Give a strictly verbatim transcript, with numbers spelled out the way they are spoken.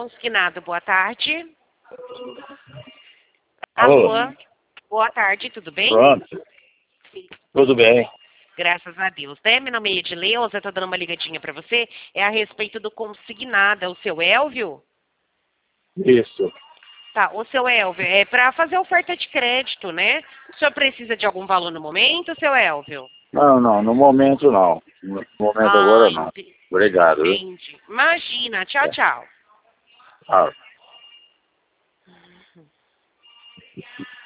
consignado, boa tarde. Alô? Alô? Boa tarde, tudo bem? Pronto. Tudo bem. Graças a Deus. Né? Meu nome é Edileuza, estou dando uma ligadinha para você. É a respeito do consignado, é o seu Elvio? Isso. Tá, o seu Elvio, é para fazer oferta de crédito, né? O senhor precisa de algum valor no momento, seu Elvio? Não, não, no momento não. No momento Ah, agora não. ente- Obrigado, viu? entendi. Imagina, tchau, É. tchau. Ah.